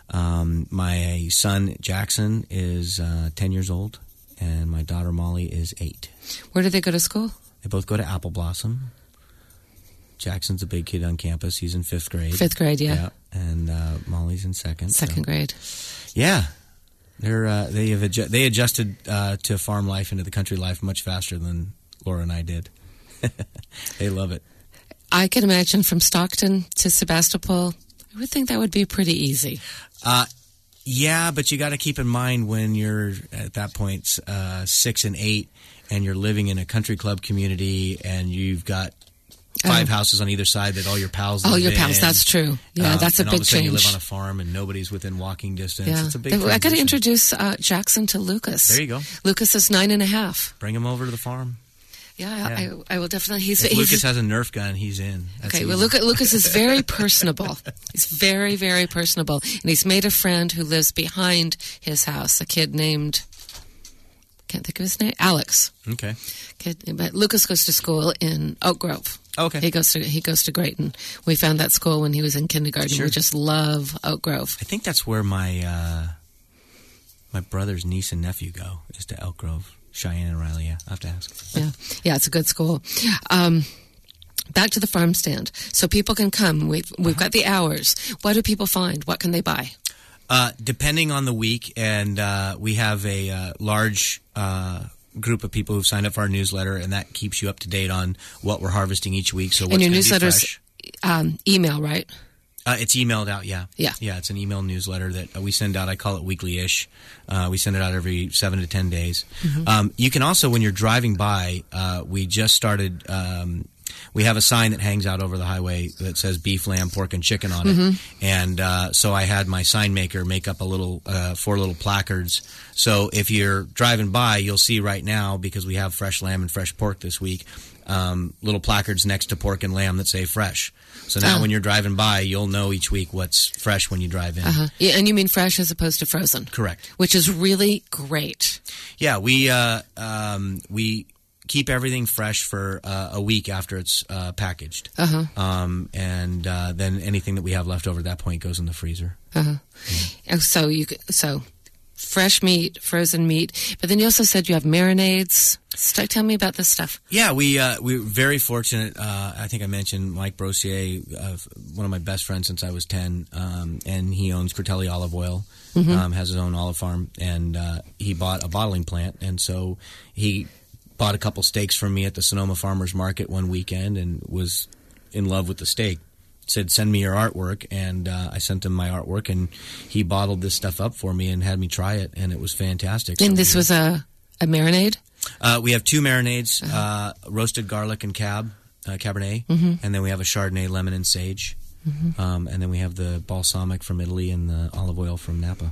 My son Jackson is 10 years old, and my daughter Molly is 8. Where do they go to school? They both go to Apple Blossom. Jackson's a big kid on campus. He's in 5th grade. 5th grade, yeah. And Molly's in 2nd. 2nd grade. Yeah. They adjusted to farm life into the country life much faster than Laura and I did. They love it. I can imagine from Stockton to Sebastopol, I would think that would be pretty easy. Yeah, but you got to keep in mind when you're at that point 6 and 8, and you're living in a country club community, and you've got 5 houses on either side that all your pals live in. Oh, your pals, that's true. Yeah, that's a big change. And all of a sudden you live on a farm and nobody's within walking distance. Yeah. It's a big transition. I got to introduce Jackson to Lucas. There you go. Lucas is 9.5. Bring him over to the farm. Yeah. I will definitely. If Lucas has a Nerf gun, he's in. That's okay, easy. well, Lucas is very personable. He's very, very personable. And he's made a friend who lives behind his house, a kid named, can't think of his name, Alex. Okay. But Lucas goes to school in Oak Grove. Okay. He goes to Grayton. We found that school when he was in kindergarten. Sure. We just love Oak Grove. I think that's where my brother's niece and nephew go, is to Elk Grove. Cheyenne and Riley, yeah. I have to ask. Yeah, it's a good school. Back to the farm stand. So people can come. We've got the hours. What do people find? What can they buy? Depending on the week, and we have a large group of people who've signed up for our newsletter, and that keeps you up to date on what we're harvesting each week. So what's going to be fresh. And your newsletter's email, right? It's emailed out, yeah. Yeah, it's an email newsletter that we send out. I call it weekly-ish. We send it out every 7 to 10 days. You can also, when you're driving by, we just started... we have a sign that hangs out over the highway that says beef, lamb, pork, and chicken on it. And so I had my sign maker make up 4 little placards. So if you're driving by, you'll see right now, because we have fresh lamb and fresh pork this week, little placards next to pork and lamb that say fresh. So now when you're driving by, you'll know each week what's fresh when you drive in. Yeah, and you mean fresh as opposed to frozen? Correct. Which is really great. Yeah, we keep everything fresh for a week after it's packaged. And then anything that we have left over at that point goes in the freezer. Yeah. So fresh meat, frozen meat, but then you also said you have marinades. Tell me about this stuff. Yeah, we're very fortunate. I think I mentioned Mike Brossier, one of my best friends since I was 10, and he owns Critelli Olive Oil, has his own olive farm, and he bought a bottling plant, and so he bought a couple steaks from me at the Sonoma Farmers Market one weekend and was in love with the steak. Said, send me your artwork, and I sent him my artwork, and he bottled this stuff up for me and had me try it, and it was fantastic. And this was a marinade? We have 2 marinades, roasted garlic and Cabernet, and then we have a Chardonnay, lemon, and sage, and then we have the balsamic from Italy and the olive oil from Napa.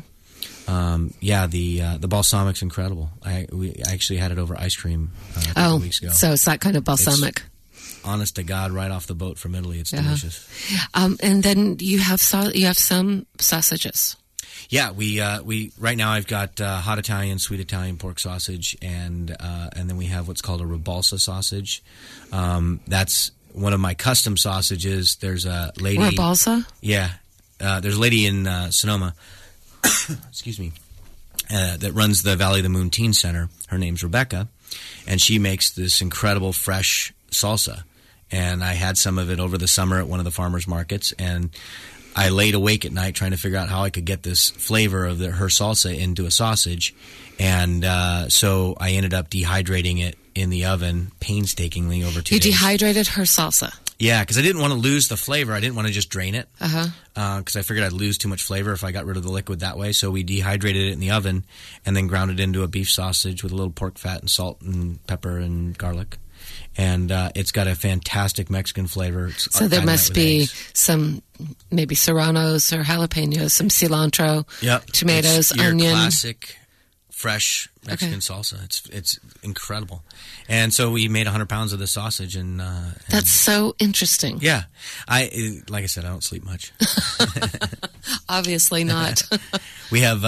The balsamic's incredible. I actually had it over ice cream a couple weeks ago. So it's that kind of balsamic. Honest to God, right off the boat from Italy, it's delicious. And then you have some sausages. Yeah, we right now I've got hot Italian, sweet Italian pork sausage, and then we have what's called a ribalsa sausage. That's one of my custom sausages. There's a lady. Ribalsa? Yeah, there's a lady in Sonoma. Excuse me. That runs the Valley of the Moon Teen Center. Her name's Rebecca, and she makes this incredible fresh salsa. And I had some of it over the summer at one of the farmers markets, and I laid awake at night trying to figure out how I could get this flavor of her salsa into a sausage. And so I ended up dehydrating it in the oven painstakingly over 2 days. You dehydrated her salsa? Yeah, because I didn't want to lose the flavor. I didn't want to just drain it. Uh-huh. Because I figured I'd lose too much flavor if I got rid of the liquid that way. So we dehydrated it in the oven and then ground it into a beef sausage with a little pork fat and salt and pepper and garlic. And it's got a fantastic Mexican flavor. So there must be some maybe serranos or jalapenos, some cilantro, tomatoes, it's your onion. Classic, fresh Mexican salsa. It's incredible. And so we made 100 pounds of the sausage. And that's so interesting. Yeah. Like I said, I don't sleep much. Obviously not. We have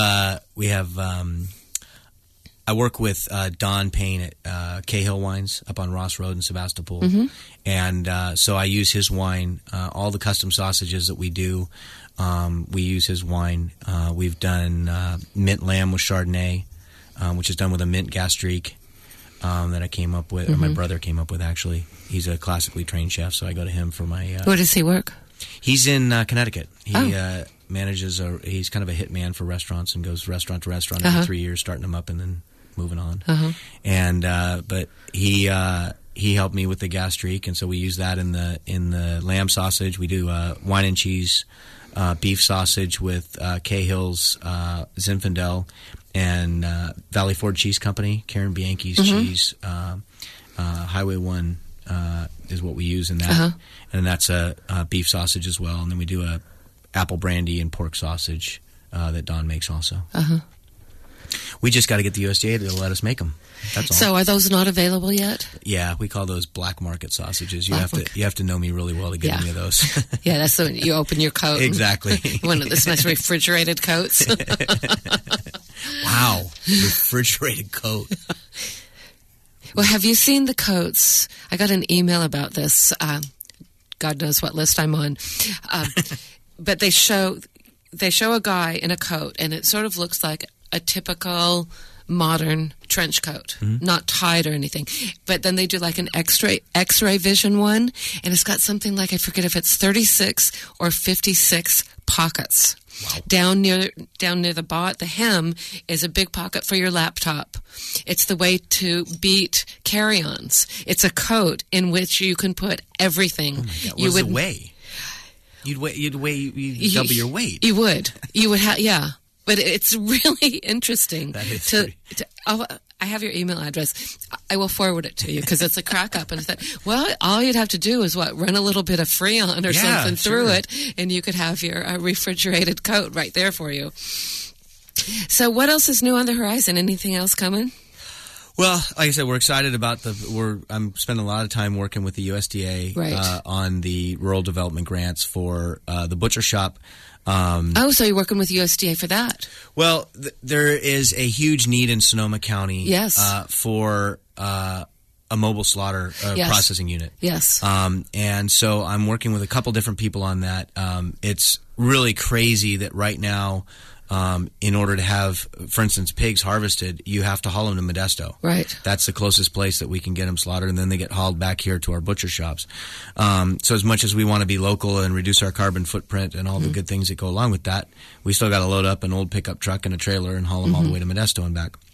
I work with Don Payne at Cahill Wines up on Ross Road in Sebastopol. Mm-hmm. And so I use his wine. All the custom sausages that we do, we use his wine. We've done mint lamb with Chardonnay, which is done with a mint gastrique that I came up with, or my brother came up with, actually. He's a classically trained chef, so I go to him for my... Where does he work? He's in Connecticut. He manages, he's kind of a hitman for restaurants and goes restaurant to restaurant every 3 years, starting them up and then moving on. And but he helped me with the gastrique, and so we use that in the lamb sausage. We do wine and cheese beef sausage with Cahill's Zinfandel and Valley Ford Cheese Company, Karen Bianchi's cheese. Highway 1 is what we use in that, and that's a beef sausage as well. And then we do a apple brandy and pork sausage that Don makes also. We just got to get the USDA to let us make them. That's all. So are those not available yet? Yeah, we call those black market sausages. You have to know me really well to get any of those. Yeah, that's when you open your coat. Exactly. One of the nice refrigerated coats. Wow, refrigerated coat. Well, have you seen the coats? I got an email about this. God knows what list I'm on. But they show a guy in a coat, and it sort of looks like a typical modern trench coat, not tied or anything. But then they do like an X-ray vision one, and it's got something like, I forget if it's 36 or 56 pockets. Wow. Down near the hem is a big pocket for your laptop. It's the way to beat carry-ons. It's a coat in which you can put everything. Oh my God. What does it weigh? You'd double your weight. You would have, yeah. But it's really interesting. That is I have your email address. I will forward it to you because it's a crack up. And I thought, well, all you'd have to do is run a little bit of Freon or something through it, and you could have your refrigerated coat right there for you. So what else is new on the horizon? Anything else coming? Well, like I said, we're excited about I'm spending a lot of time working with the USDA on the rural development grants for the butcher shop. So you're working with USDA for that? Well, there is a huge need in Sonoma County for a mobile slaughter processing unit. Yes. And so I'm working with a couple different people on that. It's really crazy that right now, in order to have, for instance, pigs harvested, you have to haul them to Modesto. Right. That's the closest place that we can get them slaughtered, and then they get hauled back here to our butcher shops. So as much as we want to be local and reduce our carbon footprint and all the good things that go along with that, we still got to load up an old pickup truck and a trailer and haul them all the way to Modesto and back.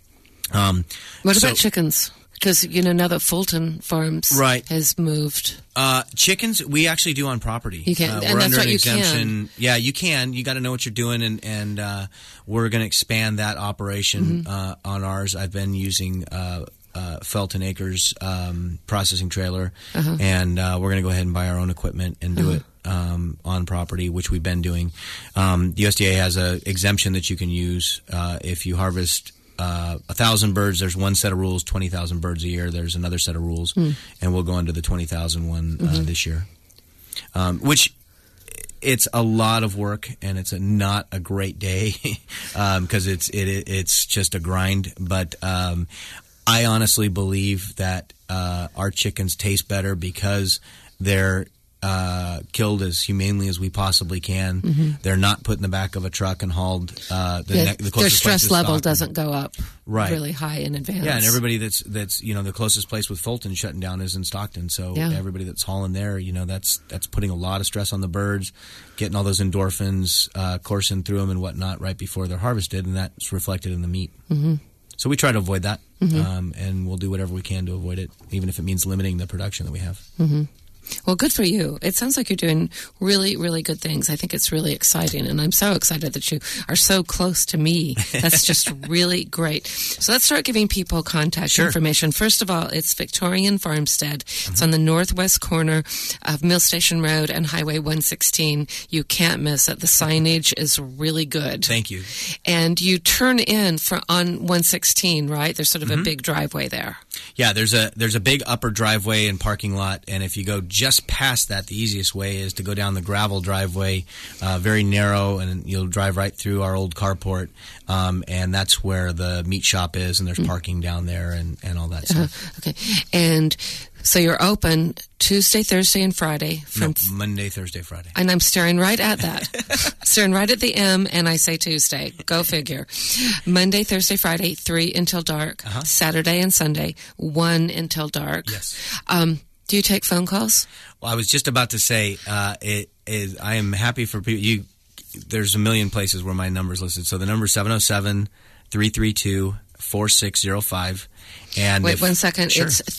What about chickens? Because, now that Fulton Farms has moved. Chickens, we actually do on property. You can, and we're that's under what an you exemption. can. Yeah, you can. You got to know what you're doing, and we're going to expand that operation on ours. I've been using Felton Acres processing trailer, and we're going to go ahead and buy our own equipment and do it on property, which we've been doing. The USDA has an exemption that you can use if you harvest 1,000 birds. There's one set of rules. 20,000 birds a year. There's another set of rules, and we'll go under the 20,000 one this year. Which it's a lot of work, and it's not a great day because it's just a grind. But I honestly believe that our chickens taste better because they're killed as humanely as we possibly can. They're not put in the back of a truck and hauled. Their stress level doesn't go up really high in advance. Yeah, and everybody that's the closest place with Fulton shutting down is in Stockton. So everybody that's hauling there, that's putting a lot of stress on the birds, getting all those endorphins coursing through them and whatnot right before they're harvested, and that's reflected in the meat. So we try to avoid that, and we'll do whatever we can to avoid it, even if it means limiting the production that we have. Well, good for you. It sounds like you're doing really, really good things. I think it's really exciting, and I'm so excited that you are so close to me. That's just really great. So let's start giving people contact information. First of all, it's Victorian Farmstead. It's on the northwest corner of Mill Station Road and Highway 116. You can't miss it. The signage is really good. Thank you. And you turn in on 116, right? There's sort of a big driveway there. Yeah, there's a big upper driveway and parking lot, and if you go just past that, the easiest way is to go down the gravel driveway, very narrow, and you'll drive right through our old carport, and that's where the meat shop is, and there's parking down there and all that stuff. Okay, and so you're open Tuesday, Thursday, and Friday. Monday, Thursday, Friday. And I'm staring right at that. Staring right at the M, and I say Tuesday. Go figure. Monday, Thursday, Friday, 3 until dark. Saturday and Sunday, 1 until dark. Yes. Do you take phone calls? Well, I was just about to say, I am happy for people. There's a million places where my number's listed. So the number is 707-332-4605. And wait 1 second. Sure. It's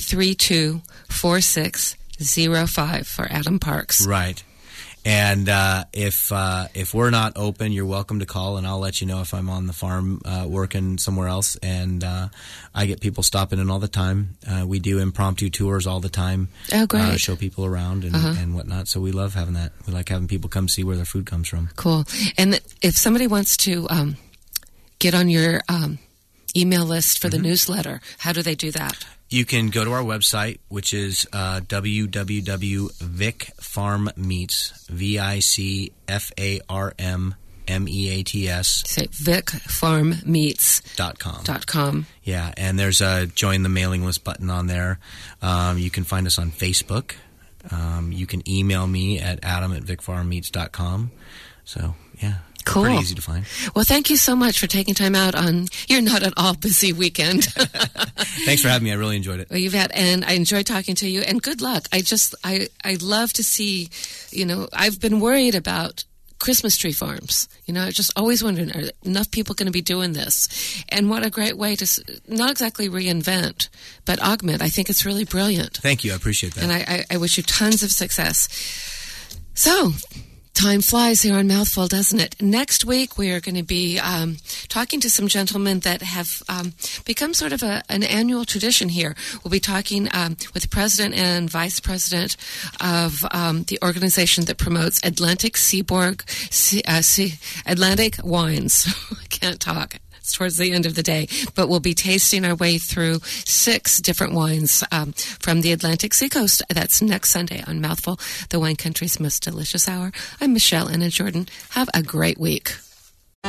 332-4605 for Adam Parks. Right. And if we're not open, you're welcome to call, and I'll let you know if I'm on the farm working somewhere else. And I get people stopping in all the time. We do impromptu tours all the time. Oh, great. Show people around and whatnot. So we love having that. We like having people come see where their food comes from. Cool. And if somebody wants to get on your email list for the newsletter, how do they do that? You can go to our website, which is www.vicfarmmeats, VICFARMMEATS. Say vicfarmmeats.com. Yeah, and there's a join the mailing list button on there. You can find us on Facebook. You can email me at adam@vicfarmmeats.com. So, yeah. Cool. Pretty easy to find. Well, thank you so much for taking time out on your not at all busy weekend. Thanks for having me. I really enjoyed it. Well, and I enjoyed talking to you, and good luck. I love to see, I've been worried about Christmas tree farms. Just always wondering, are enough people going to be doing this? And what a great way to not exactly reinvent, but augment. I think it's really brilliant. Thank you. I appreciate that. And I wish you tons of success. So, time flies here on Mouthful, doesn't it? Next week, we are going to be talking to some gentlemen that have become sort of an annual tradition here. We'll be talking with the president and vice president of the organization that promotes Atlantic Atlantic wines. I can't talk. It's towards the end of the day, but we'll be tasting our way through 6 different wines from the Atlantic Seacoast. That's next Sunday on Mouthful, the wine country's most delicious hour. I'm Michelle Anna Jordan. Have a great week. To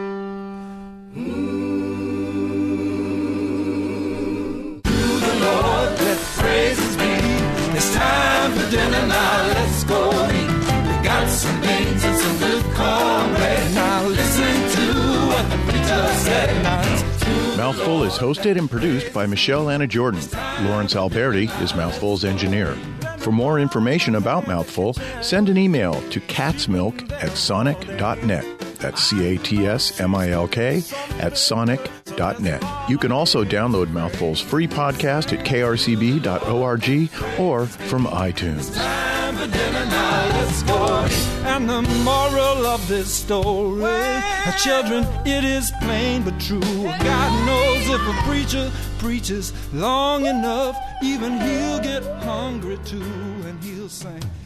the Lord, let praises be. It's time for dinner now. Let's go eat. We got some beans and some good cornbread. Now listen to what the preacher said. Mouthful is hosted and produced by Michelle Anna Jordan. Lawrence Alberti is Mouthful's engineer. For more information about Mouthful, send an email to catsmilk@sonic.net. That's CATSMILK @sonic.net. You can also download Mouthful's free podcast at krcb.org or from iTunes. Time for dinner now, let's go. And the moral of this story, children, it is plain but true. God knows if a preacher preaches long enough, even he'll get hungry too, and he'll sing.